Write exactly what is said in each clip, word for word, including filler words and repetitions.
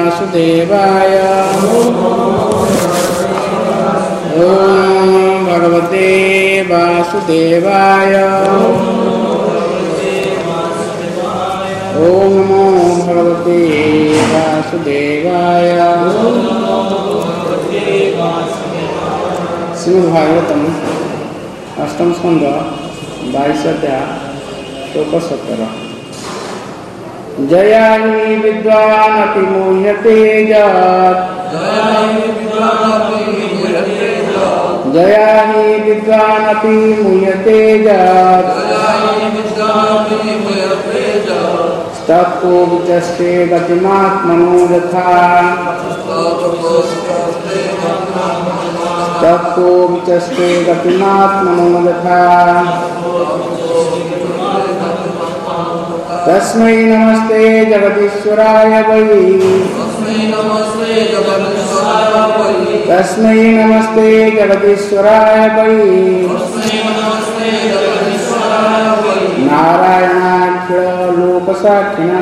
वासुदेवाय। ओम भगवते वासुदेवाय। ओम नमो भगवते वासुदेवाय। श्रीमद्भागवतम अष्टम स्कंद बाईस अध्याय श्लोक सत्तर। जया हि विद्वानपि मुह्यते यत्। जया हि विद्वानपि मुह्यते यत्। तत्को विचष्टे गतिमात्मनो यथा। तत्को विचष्टे गतिमात्मनो यथा। तस्मै नमस्ते जगदीश्वराय वै। तस्मै नमस्ते जगदीश्वराय वै। नारायणाखिल लोकसाक्षिणः।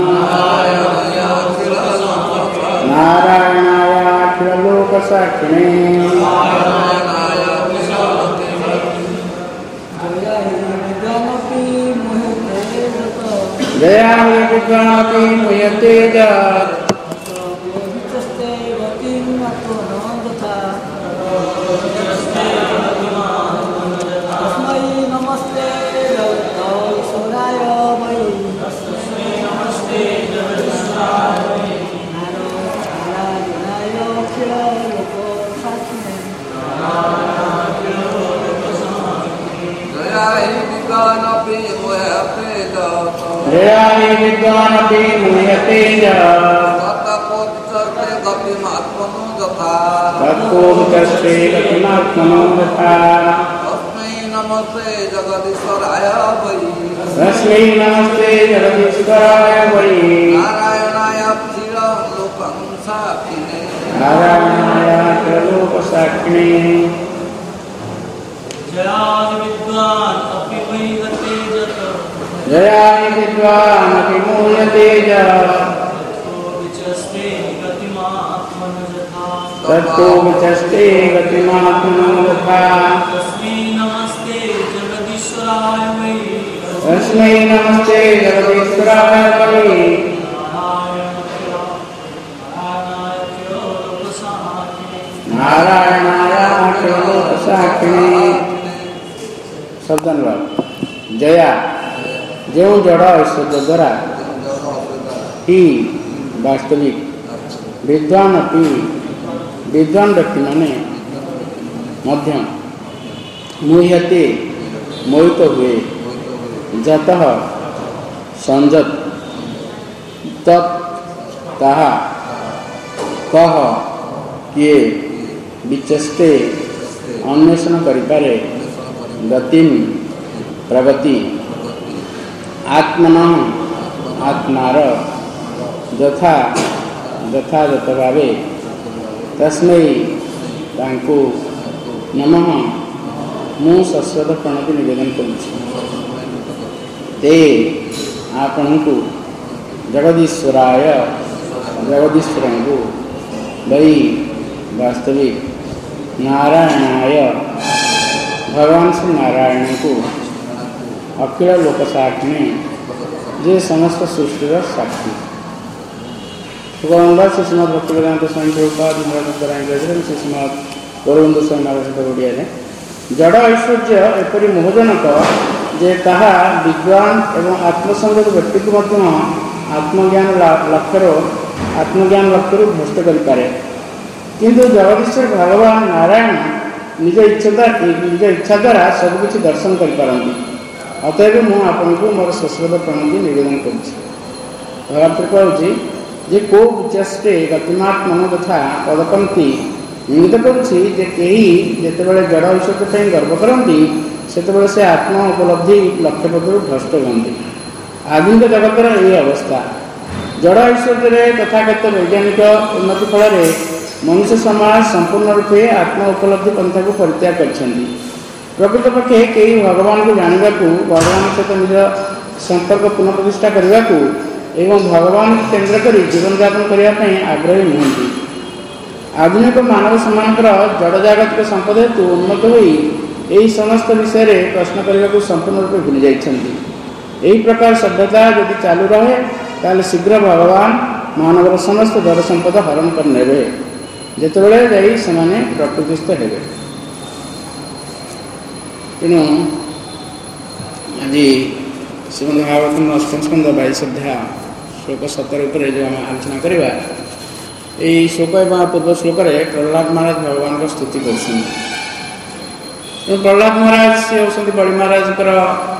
नारायणायाखिल लोकसाक्षिणे। जया हि विद्वानपि मुह्यते यत्। जया हि विद्वानपि मुह्यते यत्। तत्को विचष्टे गतिमात्मनो यथा। तस्मै नमस्ते जगदीश्वराय वै। तस्मै नमस्ते जगदीश्वराय वै। नारायणायाखिल लोकसाक्षिणे। नारायणायाखिल लोकसाक्षिणे। जया हि विद्वानपि मुह्यते यत्। जया हि विद्वानपि मुह्यते यत्। तत्को विचष्टे गतिमात्मनो यथा। तस्मै नमस्ते जगदीश्वराय वै। तस्मै नमस्ते जगदीश्वराय वै। नारायणायाखिल लोकसाक्षिणे। शब्द अनुवाद। जया जो जड़ ऐश्वर्य द्वारा ही वास्तविक विद्वान अपि विद्वान व्यक्ति माने मध्यम मुह्यते मोहित हुए जतः संजत तत् ताहा कह किए विचष्टे अन्वेषण करिपारे गतिम प्रगति आत्मन आत्मार यथा यथायथ भावे तस्मै तांको नमः मु सश्रद्ध प्रणति निवेदन करुछि। ते आपणको जगदीश्वराय जगदीश्वर को वै वास्तविक नारायणाय भगवान श्री नारायण को अखिल लोक साक्षी जे समस्त सृष्टिर साक्षी। सुगंधा श्रीमद भक्तिवेदांत स्वामी प्रभुपाद श्रीमद गौरबंद स्वामी महाराज ओडिया जड़ ऐश्वर्य एपरी मोहजनक जे ताहा विद्वान एवं आत्मसंगत व्यक्ति को आत्मज्ञान लक्ष्यर आत्मज्ञान लक्ष्य भ्रष्ट करें किंतु जगदीश्वर भगवान नारायण निज इच्छा निज इच्छा द्वारा सबकि दर्शन करें। अतएव मुझे आपन को मोर सश्रद्ध प्रणति निवेदन कर जे को विचष्टे गतिमात्मन तथा पदपंक्ति इंगित करुते जड़ ऐश्वर्य गर्व करती से से आत्म उपलब्धि लक्ष्यपथर भ्रष्ट हुए। आधुनिक जगतर यही अवस्था जड़ ऐश्वर्य तथाकथित वैज्ञानिक उन्नति फल मनुष्य समाज संपूर्ण रूपे आत्म उपलब्धि पंथा को परित्याग कर प्रकृत पक्षे कई भगवान को जानवा भगवान सहित निज संपर्क पुनः प्रतिष्ठा करने को एवं भगवान केन्द्र कर जीवन यापन करने आग्रही नुहति। आधुनिक मानव समानकर जड़ जागतिक संपद हेतु उन्नत हो यही समस्त विषय में प्रश्न करने को संपूर्ण रूप भूली जाइछन्ति। यही प्रकार सभ्यता यदि चालू रहे ताले शीघ्र भगवान मानवर समस्त जड़ संपद हरण कर नेबे जेतेबेले जाई समाने प्रकृतिस्थ हेबे। तेणु आज श्रीमद् भागवतम अष्टम स्कंद बाईस अध्याय श्लोक सत्तर उपर जो आम आलोचना करवा यही श्लोक एवं पूर्व श्लोक प्रहलाद महाराज भगवान को स्तुति कर प्रहलाद महाराज सी होती बड़ी महाराज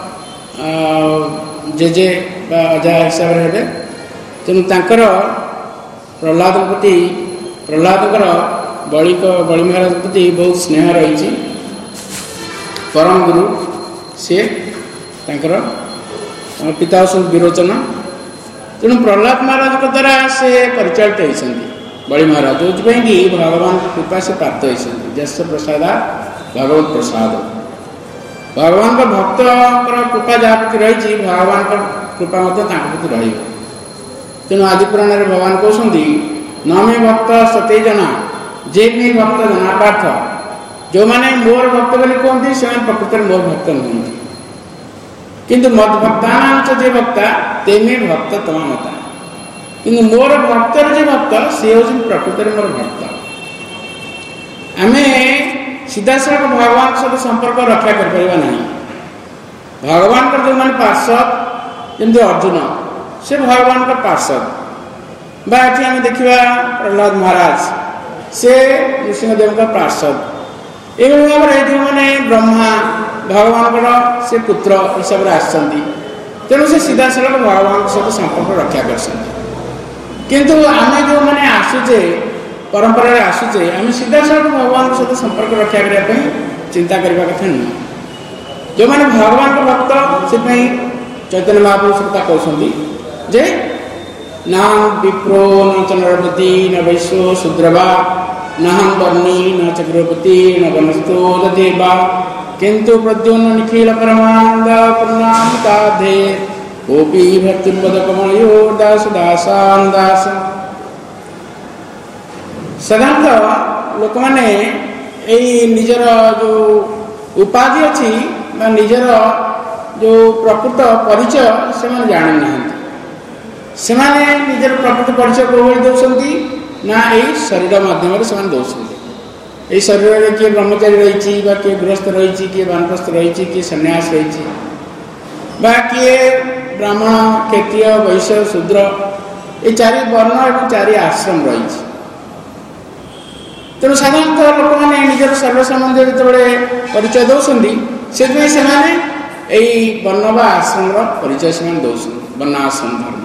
जेजे अजा हिसाब से हेबे। तेणु तांकर प्रहलाद प्रति प्रहलादर बड़ी बड़ी महाराज प्रति बहुत स्नेह रही। परम गुरु सी तांकर पिता सब विरोचन। तेणु प्रहलाद महाराज के द्वारा से परिचालित होती बड़ी महाराज जो कि भगवान कृपा से प्राप्त होती। जस प्रसाद भगवत प्रसाद भगवान का भक्त कृपा जहाँ प्रति रही भगवान का कृपा प्रति रही। तेणु आदि पुराण में भगवान कहते न मे भक्त सते जना जे मे भक्त जना पाठ जो मैंने मोर भक्त बोली कहते से प्रकृत में मोर भक्त नुहति किंतु मद भक्ता जे भक्ता ते मे भक्त तमा मता किंतु मोर भक्तर जे भक्त से हूँ प्रकृत में मोर भक्त। आम सीधासख भगवान सहित संपर्क रक्षा कर ना। भगवान का जो मैंने पार्षद जमी अर्जुन से भगवान का पार्षद बा आम देखा प्रहलाद महाराज से नृसिंहदेव का पार्षद एवं भाव में जो मैंने ब्रह्मा भगवान से पुत्र हिसाब से आसती। तेणु से सीधासख भगवान सहित संपर्क रक्षा कर किंतु आम जो मैंने आसुचे परंपरा आसुचे आम सीधासख भगवान सहित संपर्क रक्षा करने चिंता करने कथा नुह। जो मैंने भगवान का भक्त से चैतन्य महापुरुष कहते जे ना विप्रो न चंद्रपति न वैश्यो शूद्रवा न हम वर्णी न चक्रवर्ती न वनस्थो देवा किंतु प्रद्युम्न निखिल परमानंद पूर्णामताधे गोपी भक्तिपद कमलो दास दासान दास। साधारणतः लोक मैंने निजर जो उपाधि अच्छी निजर जो प्रकृत परिचय से जानी ना से निजर प्रकृत परिचय कौन दौरान ना यही शरीर माध्यम से दौरान यही शरीर में किए ब्रह्मचारी रही किए गृहस्थ रही किए वानप्रस्थ रही किए सन्यास रही किए ब्राह्मण क्षत्रिय वैश्य शूद्र ये चारि वर्ण और चारि आश्रम रही। तेणु साधारणतः लोक मैंने निजर शरीर संबंधी जो परिचय दौरान से यही वर्ण व आश्रम परिचय से दौरान वर्णाश्रम धर्म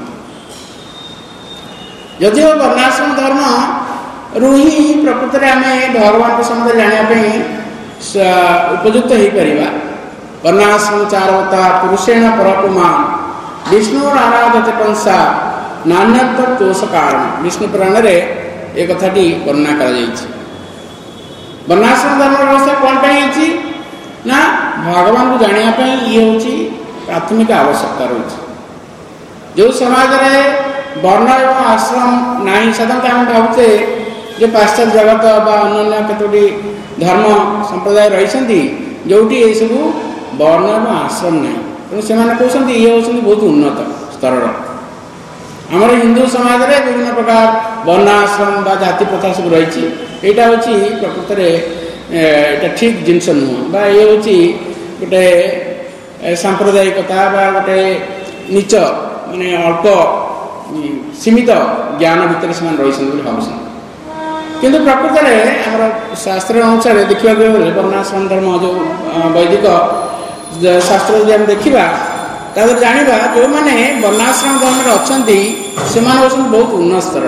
यदिव वर्णाश्रम धर्म रू ही प्रकृत में आम भगवान संबंध जानापी उपयुक्त हो पार। वर्णाश्रम चारवता पुरुषेण परपुमा विष्णु आराधते पंसा नान्यत्व दोष कारण विष्णु पुराण में एक कथाटी वर्णना कर वर्णाश्रम धर्म व्यवस्था कौन पाई ना भगवान को जानापी ये हूँ प्राथमिक आवश्यकता रही। जो समाज में वर्ण एवं आश्रम नहीं साधारणतः आम भावुचे जो पाश्चात्य जगत अन्य कतोटी धर्म संप्रदाय रही जोटी ये सब वर्ण एवं आश्रम नहीं। तेणु से कहते ये हूँ बहुत उन्नत स्तर। आमर हिंदू समाज में विभिन्न प्रकार वर्ण आश्रम व जाति प्रथा सब रही यहाँ हूँ प्रकृत में ठीक जिनस नुह ये हूँ गोटे सांप्रदायिकता गोटे नीच माने अल्प सीमित ज्ञान भितर से रही भाव किंतु प्रकृत में आम शास्त्र अनुसार देखा गले वर्णाश्रम धर्म जो वैदिक शास्त्र जो आम देखा तादर जाना जो मैंने वर्णाश्रम धर्म अच्छा से बहुत उन्नत स्तर।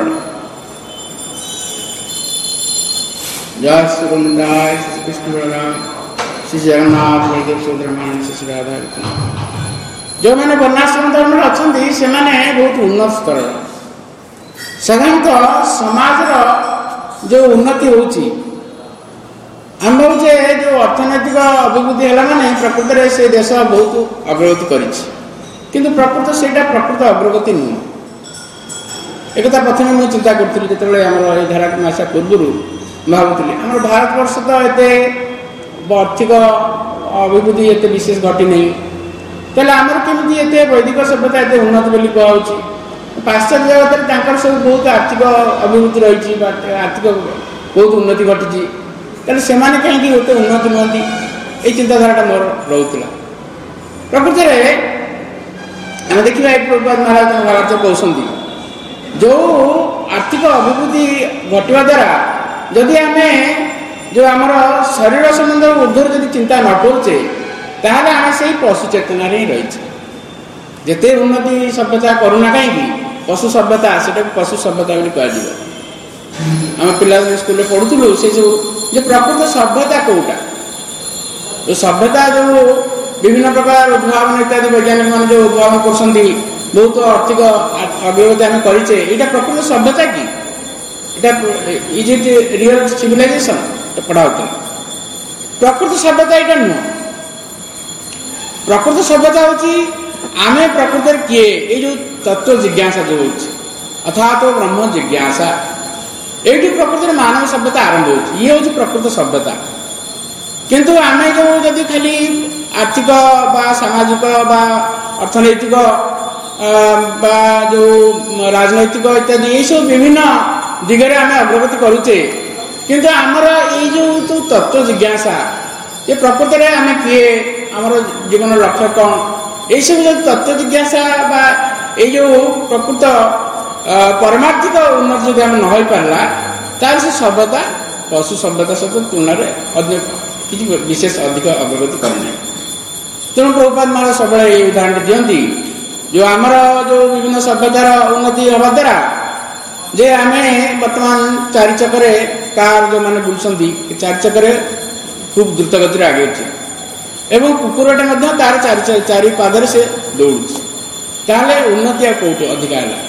जय श्री गोविंदाय श्री कृष्ण बलराम श्री जगन्नाथ बलदेव सुभद्रा श्री राधा जो मैंने वर्णाश्रम धर्म अच्छा से बहुत उन्नत स्तर। साधारणतः समाज जो उन्नति होची आम भावे जो अर्थनैतिक अभिवृद्धि है माने प्रकृत में से देश बहुत अग्रगति करिछि किंतु प्रकृत से प्रकृत अग्रगति नुह। एक प्रथम मुझे चिंता करी जो आम धारा मासा पूर्व भावुली आम भारतवर्ष तो ये आर्थिक अभिवृद्धि एत विशेष घटी नहीं तेल आमर केमी एत वैदिक सभ्यता एत उन्नत बोली कहूँ पाश्चात्य जगत सब बहुत आर्थिक अभिवृद्धि रही आर्थिक बहुत उन्नति घटी तेल से कहीं गोटे उन्नति नुहति ये चिंताधारा मोर रोला प्रकृति में आम देखा एक प्रभुपाद महाराज महाराज कहते जो आर्थिक अभिवृद्धि घटवा द्वारा जदि आम जो आमर शरीर संबंध ऊर्धर जब चिंता न करुचे ताहले आम से पशु चेतना ही रही जिते उन्नति सभ्यता करूना कहीं पशु सभ्यता से पशु सभ्यता कह आम पिला स्कूल पढ़ुलु से सब जो प्रकृत सभ्यता कौटा जो सभ्यता जो विभिन्न प्रकार उद्भावन इत्यादि वैज्ञानिक मान जो उद्भावन कर बहुत आर्थिक अभिवृद्धि आम करे यहाँ प्रकृत सभ्यता कि इज इट रियल सिविलाइजेशन पढ़ाते प्रकृत सभ्यता यहाँ नुह प्रकृत सभ्यता हूँ आम प्रकृति किए ये जो तत्व जिज्ञासा जो हो अथवा तो ब्रह्म जिज्ञासा ये प्रकृति मानव सभ्यता आरंभ हो ये हूँ प्रकृत सभ्यता किंतु आम जो जदि खाली आर्थिक बा सामाजिक बा अर्थनैतिक बा जो राजनैतिक इत्यादि ये सब विभिन्न दिगरे आम अग्रगति करुचे किंतु आमर ये जो तो तत्व जिज्ञासा ये प्रकृति में आम किए आमर जीवन लक्ष्य कौन ये सब जो तत्व जिज्ञासा बा ये जो प्रकृत परमार्थिक उन्नति जब आम न हो पारा तार से सभ्यता पशु सभ्यता सहित तुलना अधिक किसी विशेष अधिक अग्रगति करना तेणु प्रभुपाद महाराज सब ये उदाहरण दिखती जो आमर जो विभिन्न सभ्यतार उन्नति हवा द्वारा जे आम बर्तमान चारि चक्रे कार जो मैंने बुलूँ चारि चक्रे खूब द्रुत गति आगे एवं कुकुरटे तार चारि चारि पादर से दौड़ू ताहले उन्नति आ कौटे अधिका है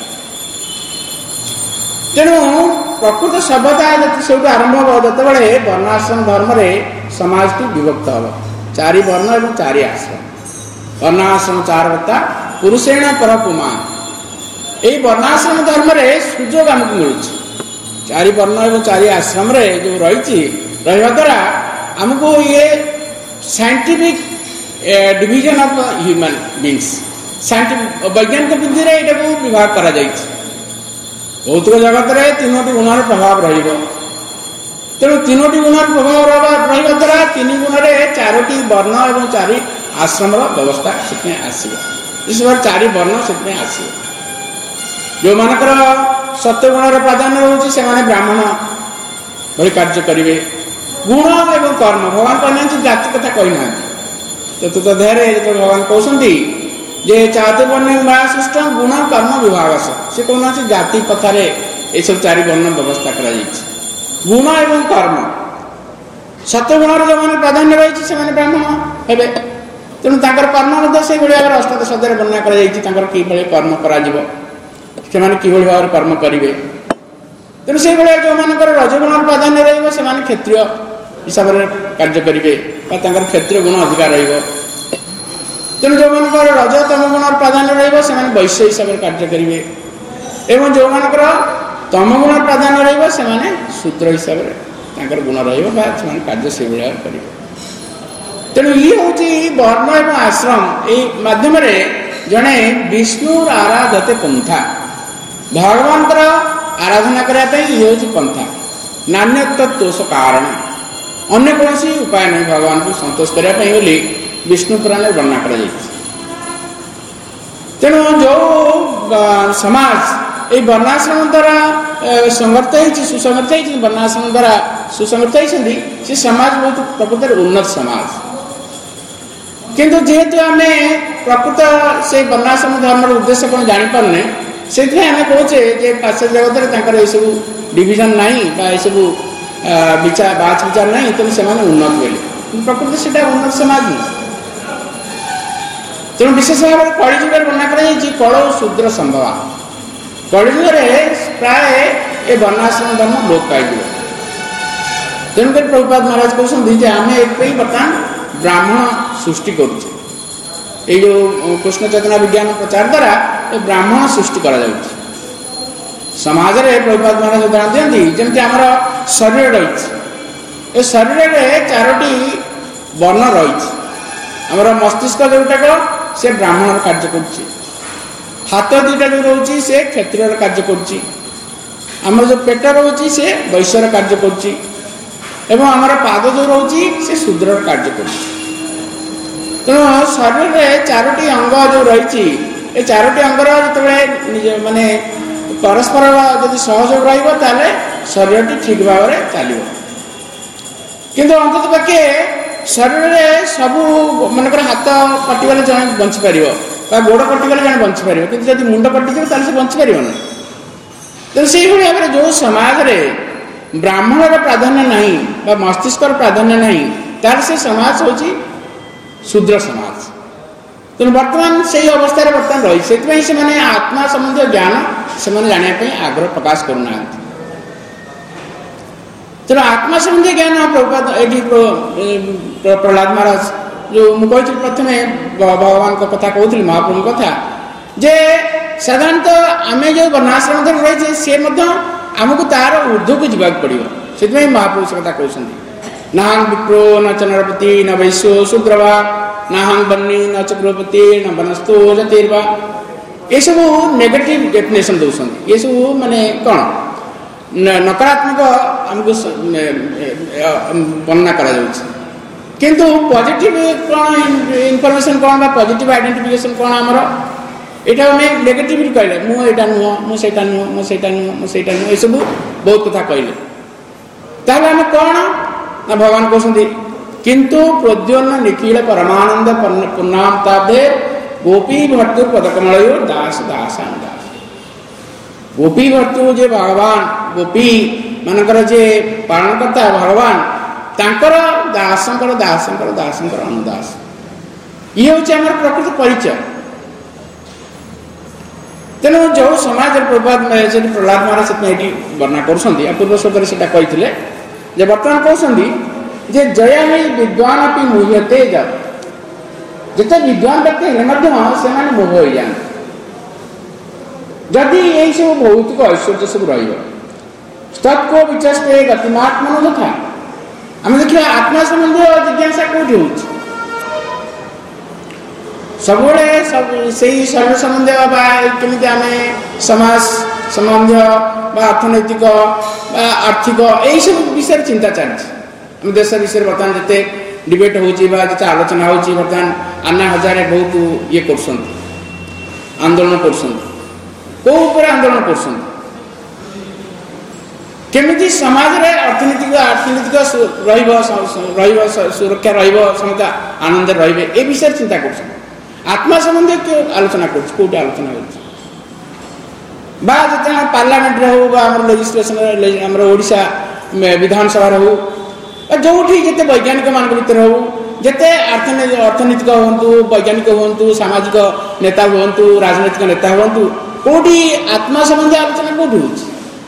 तेणु प्रकृत सभ्यता सब आरंभ हम जो वर्णाश्रम धर्म समाज को विभक्त हम चारि वर्ण और चारि आश्रम वर्णाश्रम चार बता पुरुषेण पर पुमान ये वर्णाश्रम धर्म सुजोग आमको मिलूँ चारि वर्ण और चारि आश्रम जो रही रहा द्वारा आमको ये scientific division of human beings scientific वैज्ञानिक बुद्धि में यहाँ विभाग करा भौतिक जगत में तीनोटी गुणर प्रभाव तेणु तीनोटी गुणर प्रभाव रहा द्वारा तीन गुण में चारोटी वर्ण और चारि आश्रम व्यवस्था से आसो इस बार चारि वर्ण से आसो जो मानकर सत्य गुणर प्राधान्य रोचे से ब्राह्मण भली कार्य करेंगे गुण एवं कर्म भगवान कहना जाति कथा कहना चतुर्थ अध्याय जो भगवान कहते जे चातुर्वर्ण सृष्ट गुण कर्म विभाग से कहना जाति पथार ये सब चारि वर्ण व्यवस्था कर गुण एवं कर्म सत्वगुणर जो मैंने प्राधान्य रही से ब्राह्मण हे तेणु तर कर्म से भाव अष्टादश अध्याय वर्णना कर कर्म कर भाव कर्म करेंगे तेणु से जो मान रजगुण प्राधान्य रही क्षेत्रीय हिसाब से कार्य करेंगे क्षेत्रीय गुण अधिकार तेणु जो मान रज तम गुण प्राधान्य रही वैश्य हिसाब से कार्य करेंगे एवं जो मान तम गुण प्राधान्य रही शूद्र हिसाब से गुण रही कार्य से भाव करेंगे तेणु ये हूँ वर्ण एवं आश्रम ये मध्यम जड़े विष्णु आराधते पंथा भगवान आराधना करने ये हूँ पंथा नान्यत्वदोष कारण अन्य कौन उपाय नहीं भगवान को संतोष करने बोली विष्णु पुराण वर्णना कर तेणु जो समाज ये वर्णाश्रम द्वारा संगत हो सुसंगत हो वर्णाश्रम द्वारा सुसंगत होती से समाज बहुत प्रकृत उन्नत समाज किंतु जेहेतु आम प्रकृत से वर्णाश्रम धर्म उद्देश्य कौन जापारे से आम कहे पाश्चात्य जगत ये सब डिविजन ना सब विचार बाच विचार ना तेणु से उन्नत बोले प्रकृति से उन्नत समाज नहीं तेणु विशेष भाव में कलिजुग वर्णना कर कल शूद्र संभवा कलिजुग प्राय ये वर्णाश्रम धर्म लोप पाई तेणुक प्रभुपाद महाराज कहते आम एक बर्तमान ब्राह्मण सृष्टि करुचे जो कृष्ण चेतना विज्ञान प्रचार द्वारा ब्राह्मण सृष्टि करा समाज रे प्रभुपाद महाराज उदाहरण दियंती जेमति हमर शरीर रही ए शरीर में चारोटी वर्ण रही हमर मस्तिष्क जोटाक से ब्राह्मण कार्य कर हाथ दुईटा जो रोचे से क्षत्रिय कार्य कर जो पेट रोचे से वैश्यर कार्य कर पाद जो रोचे से शूद्र कार्य कर तेणु शरीर में चारोटी अंग जो रही ए चारोटी अंगर जो माने परस्पर जदि सहयोग रही शरीर ठीक भाव में चलो किंतु अंत पक्षे शरीर में सबू मनकर हाथ कटिगले जन बंची पार गोड़ कटिगले जन बंची पार कि जब मुंड कटिज से बंची पार ना तो से भाव में जो समाज में ब्राह्मण प्राधान्य नहीं मस्तिष्क प्राधान्य नहीं तार से समाज हूँ शूद्र समाज तेणु बर्तमान से अवस्था बर्तमान रही से आत्मा संबंधी ज्ञान से जानापी आग्रह प्रकाश करना तेणु आत्मा संबंधी ज्ञान प्रभुपाद ये प्रहलाद महाराज जो मुझे प्रथम भगवान कथा कहती महाप्रभु कथा जे साधारणतः आम जो वर्णाश्रम रही सी आमको तार ऊर्ध्व को जावाक पड़ो से महाप्रभु से कथा कहते नाहं विप्रो न च नरपति न वैश्यो शूद्रवा नाहं बन्नी न च गृहपति न वनस्थो जतिर्वा ये सब नेगेटिव डेफिनेशन दौरान ये सब माने कौन नकारात्मक आमको वर्णना करा किंतु पॉजिटिव कौन इनफॉरमेशन कौन पॉजिटिव आइडेंटिफिकेशन कौन आमर यहाँ आम नेगेटिव कहले मुझा नुह मुझा नुह मुझा नुह मुझा नुह ये सब बहुत कथा कहले ताहले आम कौन ना भगवान कहते किंतु प्रोद्योन्न निखिल परमानंद पूर्णाम ताब्दे गोपी भर्तुर पदकमलयो दास दासान दास गोपी भर्तु जे भगवान गोपी मानकर जे पालनकर्ता भगवान तांकर दासंकर दासंकर दासंकर अनुदास ये हूँ आम प्रकृत परिचय तेणु जो समाज प्रभात प्रहलाद महाराज से वर्णना कर पूर्व श्लोक से कहते जे बर्तमान कहते जे जया ही विद्वान अपनी मुह्यते जिते विद्वान व्यक्ति से मोह हो जाए जदि यही सब भौतिक ऐश्वर्य सब रत्को विचस्ते गतिमात्मन तथा आम देखिए आत्मा संबंधी जिज्ञासा कौटी हो सब से शरीर संबंधी केमी आम समाज संबंध अर्थनैतिक आर्थिक यही सब विषय चिंता चलती देश विषय बर्तमान जिते डिबेट होती आलोचना होती बर्तमान अन्ना हजारे बहुत ये कर आंदोलन कर आंदोलन करमी समाज रे अर्थनीतिक अर्थनीतिक सुरक्षा रहा आनंद रे ए विषय चिंता कर आत्मा संबंधी क्यों आलोचना करोटी आलोचना कर पार्लियामेंट हो लेजिस्लेशन ओडिशा विधानसभा हो जो जिते वैज्ञानिक मान भर हो जिते अर्थनैतिक हूँ वैज्ञानिक हूँ सामाजिक नेता हूँ राजनैतिक नेता हूँ कौटी आत्मा संबंधी आलोचना कौटी हो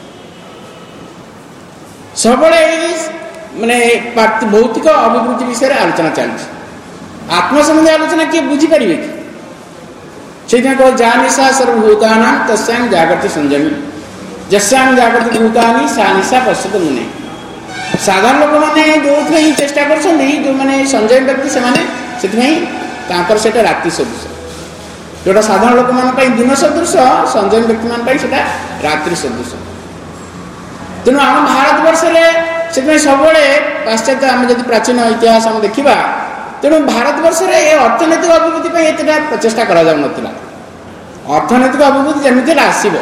सब माने भौतिक अभिवृद्धि विषय आलोचना चलती आत्मा संबंधी आलोचना किए बुझीपारे कि से कह जा निशा सर्वभूतानां तस्यां जागृति संयमी जस्यां जागृति भूतानि सा निशा पश्यत मुने साधारण लोक मैंने जो चेष्टा कर जो मैंने संजय व्यक्ति से रात्रि सदृश जोटा साधारण लोक मान दिन सदृश संजय व्यक्ति मान रात्रि सदृश तेणु आम भारत वर्ष से सब पाश्चात्य आम जब प्राचीन इतिहास आम देखा तेणु भारत वर्ष में ये अर्थनैतिक अभिवृद्धि एतटा प्रचेषा करा जाउ नथिला अर्थनैतिक अभिवृद्धि जमीन आसब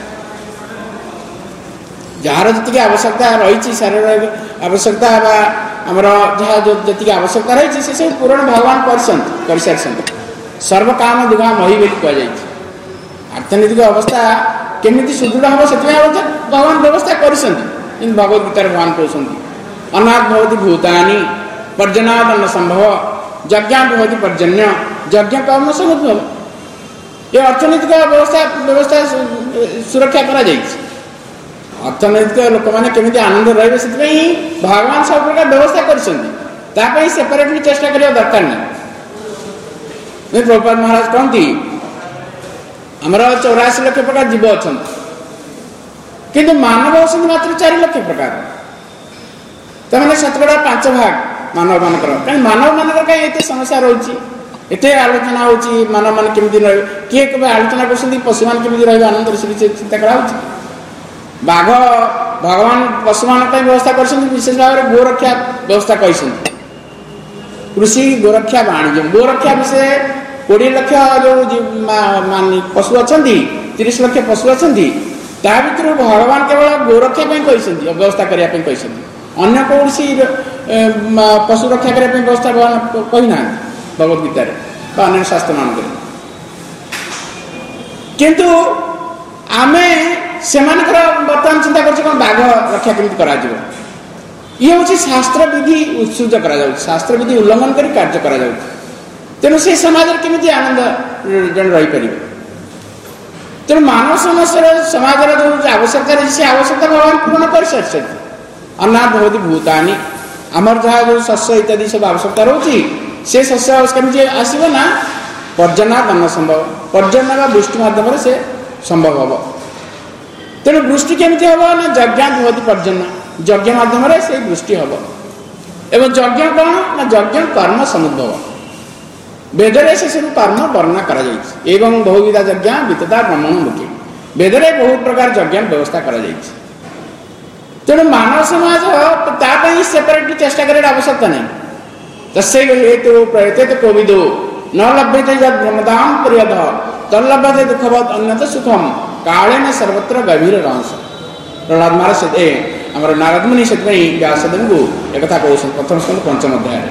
जार जी आवश्यकता रही शारीरिक आवश्यकता आमर जहाँ जो जी आवश्यकता रही से सब पूरण भगवान कर सारी सर्व काम दुगा मही बोली कहुई अर्थनैतिक अवस्था केमी सुदृढ़ हम से भगवान व्यवस्था कर भगवद गीतार भगवान कहते अनाथ भवती भूतानि पर्जनादन संभव यज्ञा भवती पर्जन्य यज्ञ कर्म समुद्भव ये अर्थनैतिक व्यवस्था व्यवस्था सुरक्षा करा अर्थनैतिक लोक मैंने केमी आनंद रही से भगवान सब प्रकार व्यवस्था कर सेपरेटली चेष्टा करने दरकार नहीं प्रभुपाद महाराज कहती आमर चौराशी लक्ष प्रकार जीव अच्छा किंतु मानव होती मात्र चार लक्ष प्रकार तमें शतकड़ा पांच भाग मानव मानक कहीं मानव मानक कहीं एत समस्या रही एत आलोचना हो मानव मान केमी किए कभी आलोचना कर पशु मान केमी रनंद चिंता कराऊँ बाघ भगवान पशु मान व्यवस्था कर विशेष भाव में गोरक्षा व्यवस्था कही कृषि गोरक्षा वाणिज्य गोरक्षा विषय कोड़े लक्ष जो पशु अच्छा तीस लक्ष पशु अच्छा ता भर भगवान केवल गोरक्षा कही व्यवस्था करने कही अन्य कौन पशु रक्षा करने व्यवस्था भगवान कही ना भगवद गीतार अन्य शास्त्र मान किंतु आमे से बर्तमान चिंता कर बाघ रक्षा केमी कर ये हूँ शास्त्र विधि उत्सृज कर शास्त्र विधि उल्लंघन कर कार्य कर तेणु से समाज केमी आनंद जन रहीपर तेणु मानव समस्या समाज जो आवश्यकता रही से आवश्यकता भगवान पूर्ण कर सारी अन्ना भवती भूतानी आमर जहाँ जो शस्य इत्यादि सब आवश्यकता रोचे से शस्य केमी आसब ना पर्जना दान संभव पर्जना व वृष्टि मध्यम से संभव हम तेणु वृष्टि केमी हम ना यज्ञ भवती पर्जना यज्ञ मध्यम से वृष्टि हम एवं यज्ञ कौन ना यज्ञ कर्म समुद्भव वेदरे से सब कर्म वर्णना करा एवं बहुविधा यज्ञ वितता ब्रह्मण मुख्य वेदरे बहुत प्रकार यज्ञ व्यवस्था करा तेणु मानव समाज ताकि सेपरेट चेष्टा कर आवश्यकता नहीं तस्व हेतु प्रयते तो कोविदो न लभ्यते जब ब्रह्मदाम प्रियद तल्लभ्यते दुखवत अन्यत सुखम कालेन सर्वत्र गभीर रहस प्रहलाद महाराज से आम नारद मुनि से व्यासदेव को एक कौन प्रथम स्कंद पंचम अध्याय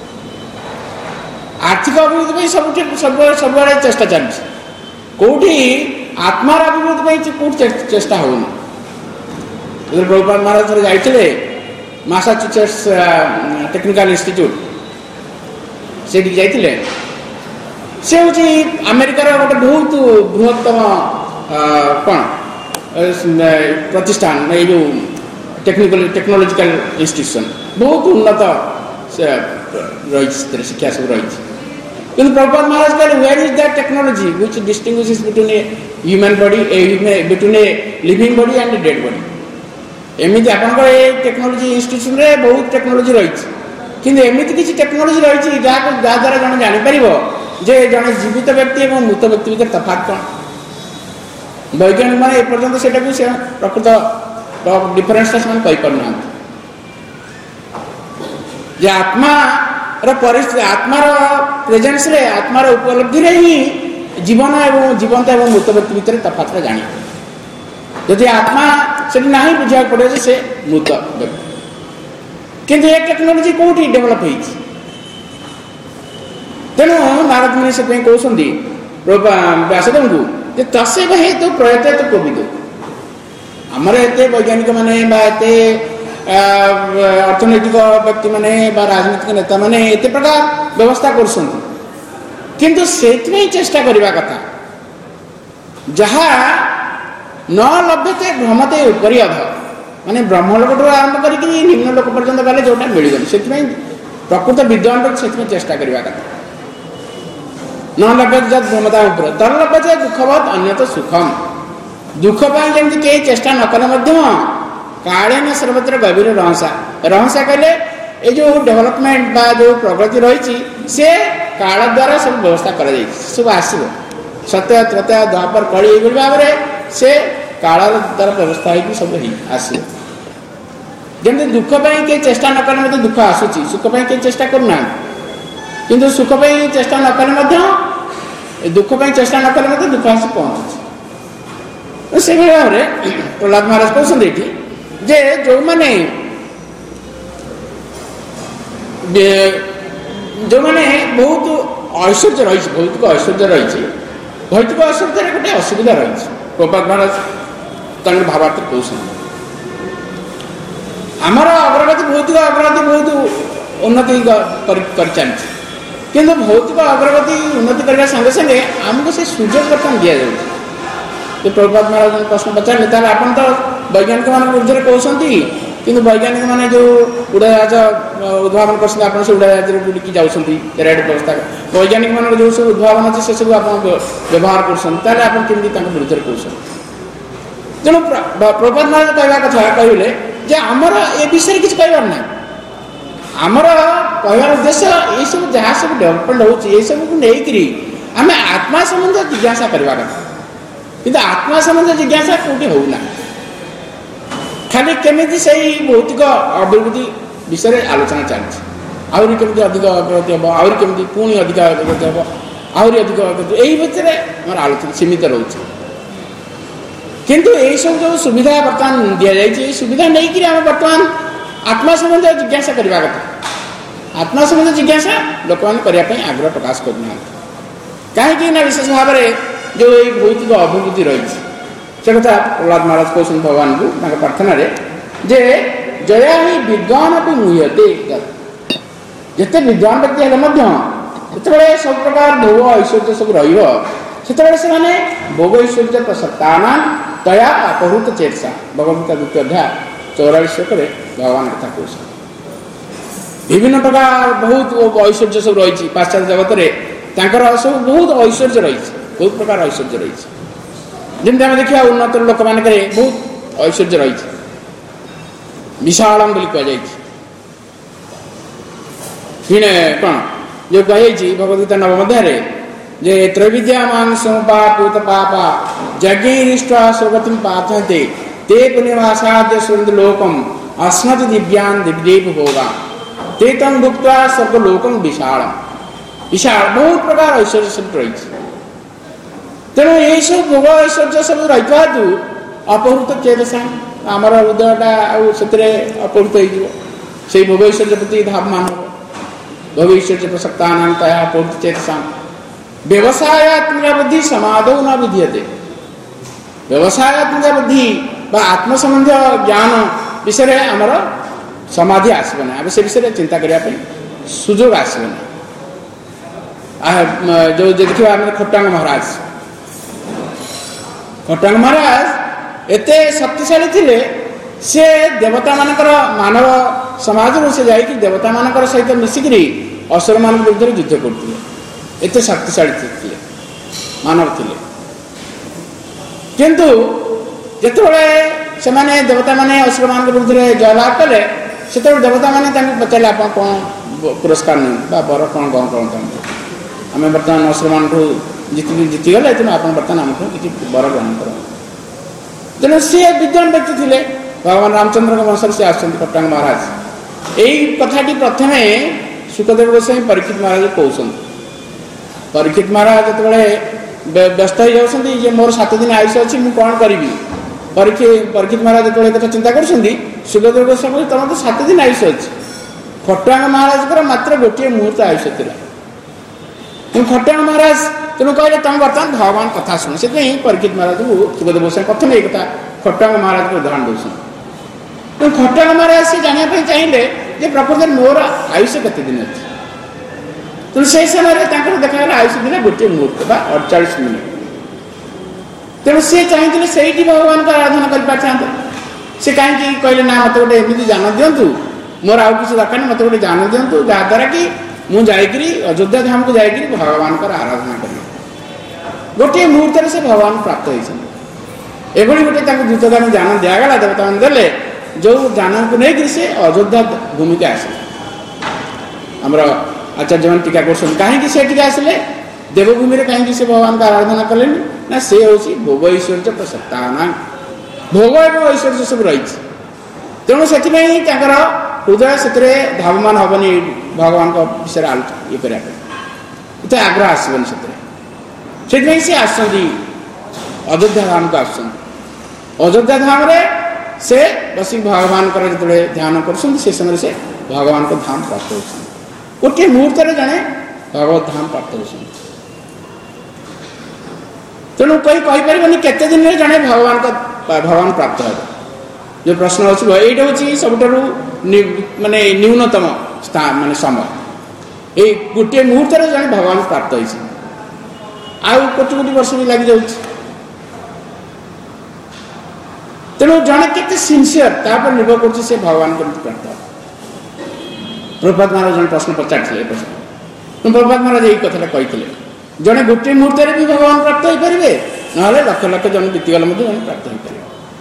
आर्थिक अभिवृद्धि सब सब सब चेष्टा चलती कौटी आत्मार अभिवृद्धि कौट चेष्टा होनी प्रभुपाद महाराज थे जाते मासाचुसेट्स टेक्निकल इंस्टीट्यूट से जाते से हूँ अमेरिकार गोटे बहुत बृहत्तम कौन प्रतिष्ठान ये जो टेक्निकल टेक्नोलॉजिकल इंस्टीट्यूशन बहुत उन्नत रही शिक्षा सब रही किंतु प्रभुपाद महाराज कहले where is that technology which distinguishes between a human body a between a living body and a dead body एमती आप टेक्नोलोजी इंस्टीट्यूशन रे बहुत टेक्नोलोजी रही किंतु एमती किसी टेक्नोलोजी रही जहाँ जहाँद्वारा जन जापर जे जड़े जीवित व्यक्ति और मृत व्यक्ति भर तफात कौन वैज्ञानिक मैंने एपर्तंत से प्रकृत डिफरेन्सटा से कहीपना जे आत्मा परिस्थिति आत्मार प्रेजेन्स रे आत्मार उपलब्धि रे ही जीवन एवं जीवंत एवं मृत व्यक्ति भितर तफातटा जानी यदि आत्मा से ना बुझा पड़े से मृत व्यक्ति किंतु ये टेक्नोलोजी कौटी डेभलप हो तेणु नारद मुनि से कहते व्यासदेव को तस्व हेतु प्रयते तो कोविद आमर एत वैज्ञानिक माने अर्थनैतिक व्यक्ति माने राजनीतिक नेता माने एत प्रकार व्यवस्था कर किंतु से चेष्टा करने कथा जहाँ न लभ्यते भ्रमते उपरी अध माने ब्रह्मलोक आरंभ करके निम्न लोक पर्यंत गले जोटा मिलगल से प्रकृत विद्वान से चेष्टा करने कथा न लभ्यते जब भ्रमता उपर तर लभ्यते दुखवत अन्यत सुखम दुख जमी कहीं चेष्टा न कले काले न सर्वत्र गभीर रहसा रहसा कहले ये जो डेवलपमेंट बा जो प्रगति रही से काल द्वारा सब व्यवस्था कर सब आसो सत्य त्रत्य द्वापर कली ये भाव में से काल द्वारा व्यवस्था हो सब आसो जमी दुख कहीं चेष्टा न कले दुख आसूची सुख कहीं चेष्टा करना किंतु सुख चेष्टा न कले दुख चेष्टा न कले दुख आसी पहुँचुची से भाव में प्रहलाद महाराज कहते जे जो माने जो माने बहुत ऐश्वर्य रही भौतिक ऐश्वर्य रही भौतिक ऐश्वर्य गोटे असुविधा रही प्रभुपाद महाराज तंग भावार्थ कहते आमर अग्रगति भौतिक अग्रगति बहुत उन्नति कर चलती किंतु भौतिक अग्रगति उन्नति करने संगे संगे आमको से सुजोग बर्तमान दि जाए तो प्रभुपाद महाराज प्रश्न पचारे ताल आप तो वैज्ञानिक मान ऊर्धे कहते किंतु वैज्ञानिक मैंने जो उड़ाजाहाज उद्भावन कर उड़ाजाहाज उड़की जाऊँगी रेड व्यवस्था वैज्ञानिक मान जो सब उद्भावन अच्छे से सब आप व्यवहार करते विरुद्ध कहते तेणु प्रभात महाराज कहवा कथा कहले जे आमर ए विषय किसी कहबार ना आमर कहबार उद्देश्य ये सब जहाँ सब डेवलपमेंट होगी आम आत्मा संबंध जिज्ञासा करवा कथा कि आत्मा संबंध जिज्ञासा कौटी होना खाली केमी से भौतिक अभिवृद्धि विषय आलोचना चलती आहरी केमी अधिक अग्रगति हम आहरी केमी पुणी अधिक अग्रगति हम आहरी अधिक अग्रगति यही भितर आम आलोचना सीमित रोचे किंतु यही सब जो सुविधा बर्तमान दि जाए सुविधा नहीं कि आम बर्तमान आत्मा संबंध जिज्ञासा करवा कथा आत्मा संबंध जिज्ञासा लोक मैंने करने आग्रह प्रकाश करना कहीं विशेष भाव में जो ये भौतिक अभिवृद्धि रही से कथा प्रहलाद महाराज कहते भगवान को प्रार्थना जे जया ही विद्वान भी मुह्यते जिते विद्वान व्यक्ति हेल्ले जिते सब प्रकार भोग ऐश्वर्य सब रही से भोग ऐश्वर्य प्रसक्ता तया अपहृत चेतसा भगवत द्वितीय अध्याय चौरालीस श्लोक भगवान कथा कह विभिन्न प्रकार बहुत ऐश्वर्य सब रही पाश्चात्य जगत में सब बहुत ऐश्वर्य रही बहुत प्रकार ऐश्वर्य रही जमी आम देखा उन्नत लोक मान बहुत ऐश्वर्य रही विशालम बोली कहुई हिणे कौन जो कही भगवद्गीता नवम अध्याय जे त्रैविद्या मांस पापूत पापा जज्ञैरिष्ट्वा स्वर्गतिं पाथन्ते ते पुण्यवासाद्य सुरन्ति लोकम अस्मत् दिव्यान दिव्येव भोगा ते तम भुक्त्वा स्वर्गलोकम विशालम विशाल बहुत प्रकार ऐश्वर्य सब रही तेणु यही सब भोग ऐश्वर्य सब रही अपहृत चेतसा आमर हृदयटा से अपहृत हो भोग ऐश्वर्य प्रति धावमान हो भोग ऐश्वर्य प्रसक्ता अपहृत चेतसा व्यवसायत्मक बुद्धि समाधौ न विधीयते व्यवसायत्मक बुद्धि बा आत्म संबंधी ज्ञान विषय आमर समाधि आसबना आम से विषय चिंता करने सुजोग आसबना जो देखा खट्टांग महाराज खट्टांग महाराज एते शक्तिशाली थिले से देवता मानकर मानव समाज से जाकि देवता मानकर सहित मिसिकी असुर मान विरुद्ध युद्ध करते एते शक्तिशाली थे मानव थिले किंतु जितेबाला से देवता माने असुर मान विरुद्ध जयलाभ कले से देवता माने पचारे आप कौन पुरस्कार नहीं बर कौन कौन कौन चाहते आम बर्तमान असुर मान जीति जीतिगले तेणु आप बर्तमान आमको किसी बर ग्रहण कर तेणु सी विद्वान व्यक्ति थे भगवान रामचंद्र वंशर से आसुँच खट्टांग महाराज यही कथाटी प्रथम सुखदेव गोस्वामी परीक्षित महाराज कहते परीक्षित महाराज जो व्यस्त हो जाती मोर सात दिन आयुष अच्छी मुझे कौन करी परीक्षित महाराज जो कथा चिंता कर सुखदेव गोस्वामी तुम तो सात दिन आयुष अच्छी खट्टांग महाराज मात्र गोटे मुहूर्त आयुष था खट्टांग महाराज तेणु कहले तुम बर्तमान भगवान कथा शुण से परीक्षित महाराज को सुखदेव गोस्वामी प्रथम ये कथा खट्टांग महाराज को उदाहरण दूसरी तेणु खट्टांग महाराज से जानवाई चाहिए प्रकृत मोर आयुष केते दिन अच्छी तेणु से समय देखा आयुष दिन गोटे मुहूर्त बा अड़चाश मिनिट तेणु सी चाहिए से भगवान को आराधना कर से कहीं कहले ना मत गोटे एमती जान दिंतु मोर आउ किसी दरकार मत गोटे जान दिंतु जहाद्वारा कि मुझे अयोध्या धाम को जाकि भगवान को आराधना करी गोटे मुहूर्त से भगवान प्राप्त होती एभली गोटे द्वितधाम जान दिगला देवता मैंने देले जो जान को लेकिन से अयोध्या भूमि के आसे आमर आचार्य मैंने टीका कर कहीं से टीका आसिले देवभूमि कहीं से भगवान का आराधना कले ना से हूँ भोग ऐश्वर्य प्रसक्ता भोग एवं ऐश्वर्य सब रही तेणु से हृदय से धावमान हेनी भगवान का विषय आलोचना ये करते आग्रह आसबन से सी आस अयोध्या धाम को आस अयोध्या धाम से बस भगवान जो ध्यान कर समय से भगवान को धाम प्राप्त हो गोटे मुहूर्त जड़े भगवत धाम प्राप्त हो तेणु कहीं कहीपरि केते दिन में जड़े भगवान का भगवान प्राप्त हो जो प्रश्न अच्छी ये हूँ सबुठ माने न्यूनतम स्थान माने समय ये गोटे मुहूर्त जड़े भगवान प्राप्त हो आउ कोटि कोटि वर्ष भी लग जाऊँ तेणु जड़े के सिनसीयर तापर निर्भर कर भगवान को प्राप्त प्रभुपाद महाराज जन प्रश्न पचार प्रश्न प्रभुपाद महाराज यही कथा कही जड़े गोटे मुहूर्त भी भगवान प्राप्त हो पारे ना लक्ष लक्ष जन बीतीगले जन प्राप्त हो पारे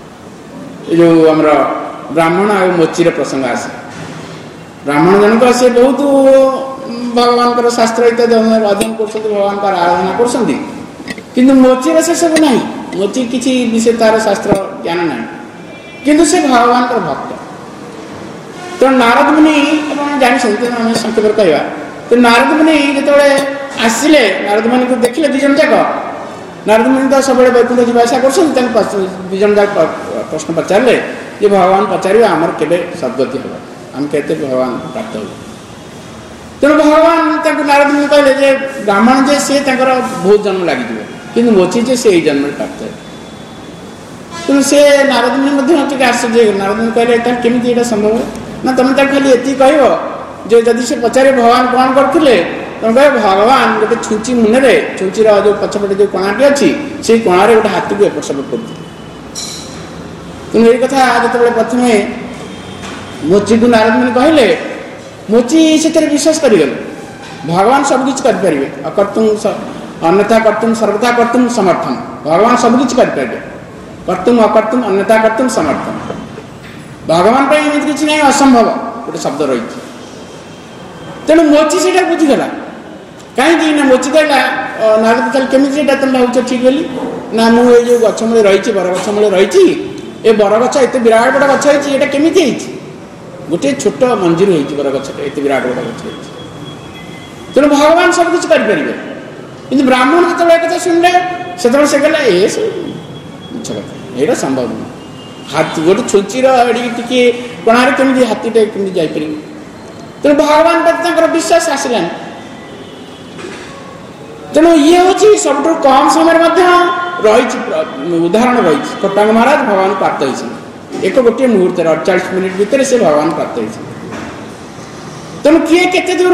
जो आम ब्राह्मण और मोचीर प्रसंग आसे ब्राह्मण जनक से बहुत भगवान शास्त्र इत्यादि अध्ययन कर भगवान का आराधना कर मोचीर से सब ना मोची किसी विषय तार शास्त्र ज्ञान ना किंतु से भगवान का भक्त तो नारद मुनि जानी संक्षेप कहवा तो नारद मुनि जो आसिले नारद मुनि को देखिले दिजन जाक नारद मुनि तो सब वैकुंठ जीवासा कर जाक प्रश्न पचारे जे भगवान पचारे आमर केबे सद्गति हम आम केते भगवान प्राप्त हो तेणु भगवान नारद मुनि कहले जे ब्राह्मण जे सी बहुत जन्म लगे कि मोची जे से जन्म प्राप्त है तेणु से नारद मुनि आश्चर्य नारद मुनि कहले केमी यहाँ संभव ना तुम तक खाली ये कह जो जदि से पचारे भगवान कौन करते तुम कह भगवान गोटे छुंची मुने छुंचीर जो पछपटे जो कणाटी अच्छी से कणारे गोटे हाथी को एपट सेपट कर तेणु ये कथा जो प्रथम मोची को नारद मुनि कहले मोची से विश्वास कर भगवान सबकि करें अकर्तुम अन्यथा कर्तुम सर्वथा कर्तुम समर्थन भगवान सबकि करें कर्तुम अकर्तुम अन्यथा कर्तुम समर्थन भगवान पर एमती किसी ना असंभव गोटे शब्द रही तेणु मोची से बुझीगला कहीं ना मोची कहला नारद कहले केमी तुम भाव ठीक बोली ना मुझे जो गछ मूल रही बरगछ मूल रही ये बरगछ एत विराट बड़ा गछ होती केमी गोटे छोट मंजिर हो बरगछ एत विराट बड़ा गछ तेणु भगवान सबकि करें कि ब्राह्मण जो कथा शुणिले से कहला ये मिछ कथा यहाँ संभव नुह हाथी गोटे छुंचीर टी कणारे केमी हाथीटे केमी जापर तेणु भगवान प्रति विश्वास आसला तेणु ये हूँ सब कम समय रही उदाहरण रही कटांग महाराज भगवान प्राप्त होती एक गोटे मुहूर्त अड़चाश मिनिट भितर से भगवान प्राप्त होती तेणु किए केते दूर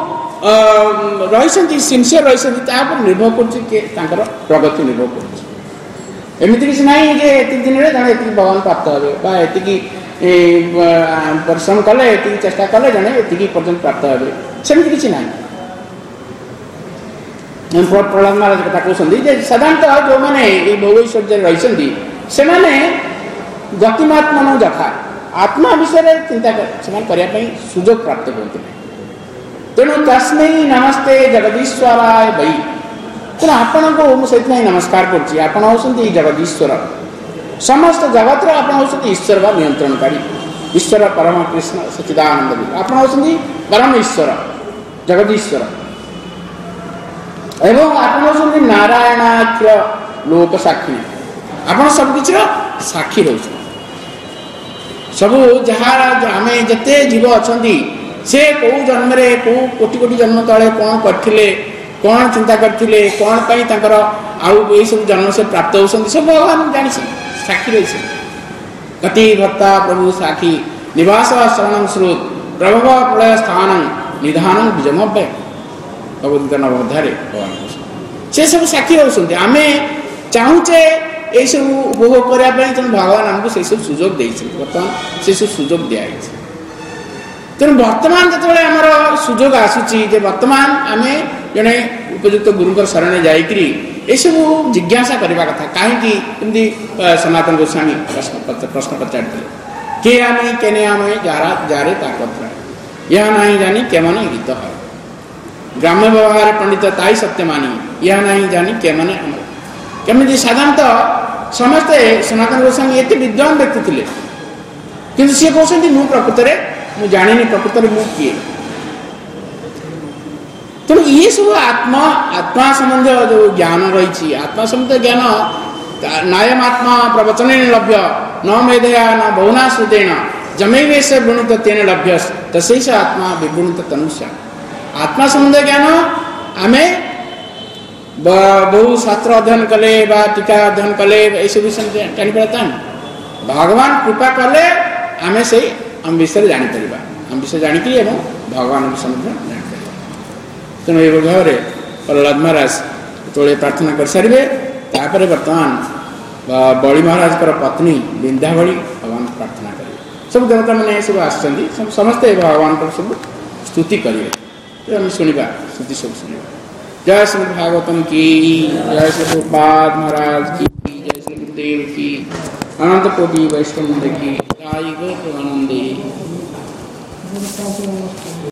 रही सिनसीयर रही निर्भर कर प्रगति निर्भर कर एमती किसी ना जे ये दिन में जड़े ये भगवान प्राप्त हे ये परिश्रम कले ये चेष्टा कले जड़े ये पर्यटन प्राप्त हे सेमती किसी ना प्रहलाद महाराज कथा कहते साधारणतः जो मैंने भोग ऐश्वर्य रही से गतिमात्मा जखा आत्मा विषय चिंता करने सुजोग प्राप्त करते तेणु तस्मै नमस्ते जगदीश्वराय वै तेना आपण को मुझे नमस्कार कर जगदीश्वर समस्त जगत आप ईश्वर व नियंत्रणकारी ईश्वर परम कृष्ण सच्चिदानंद आप परम ईश्वर जगदीश्वर एवं आप नारायणाख्य लोक साक्षी आप सबकि साक्षी रह सब जहाँ आम जिते जीव अच्छा से कौ जन्म कौ कोटि कोटि जन्म तले कौन करते कौन चिंता करते कौन पर आउ सब जन्म से प्राप्त होती सब भगवान जानी साक्षी रही गति भक्ता प्रभु साक्षी निवास शरण श्रोत प्रभव प्रलय स्थान निधान बीजमव्य भगवद्गीता नवोध्याय भगवान से सब साक्षी रोचे आम चाहूचे ये सब उपभोग करने तेणु भगवान आमको से सब सुजोग बर्तमान से सब सुजोग दिखाई तेणु बर्तमान जो आमर सुजोग आसूची बर्तमान आम जड़े उपयुक्त गुरु शरण जाकरी ये सब जिज्ञासा करने कथा कहीं सनातन गोस्वामी प्रश्न प्रश्न पचार के आमे केने आमे जारा जारे ताकत यह नहीं जानी के माने गीत है ग्राम्य व्यवहार पंडित ताई सत्य मानी यह नहीं जानी के माने केमी साधारणतः समस्ते सनातन गोस्वामी ये विद्वान व्यक्ति थे कि सी कहते मु प्रकृत में जानी प्रकृत में किए तेणु ये सब आत्मा आत्मा संबंध जो ज्ञान रही आत्मा संबंध ज्ञान नायम आत्मा प्रवचन लभ्य न मेधया न बहुना श्रुतेन जमैवेश वृणुत तेन लभ्य तस्यैष आत्मा विवृणुत तनुष्या आत्मा संबंध ज्ञान आम बहु शास्त्र अध्ययन कले टीका अध्ययन कले ये सब विषय जानीपारा भगवान कृपा कले आम से आम विषय जापर आम विषय जाणिक भगवान विषय जापर तेणु ये भाव में प्रहलाद महाराज जो प्रार्थना कर सारे तापर बर्तमान बलि महाराज पत्नी बिंध्यावली भगवान प्रार्थना करेंगे सब देवता मैंने सब आसते समस्ते भगवान को सब स्तुति करेंगे आम शुणा स्तुति सब शुणा जय श्री भागवतम की जय श्री प्रभुपाद महाराज की जय श्री गुरुदेव की। अनंत कोटि वैष्णव की गाय गो तो आनंदे।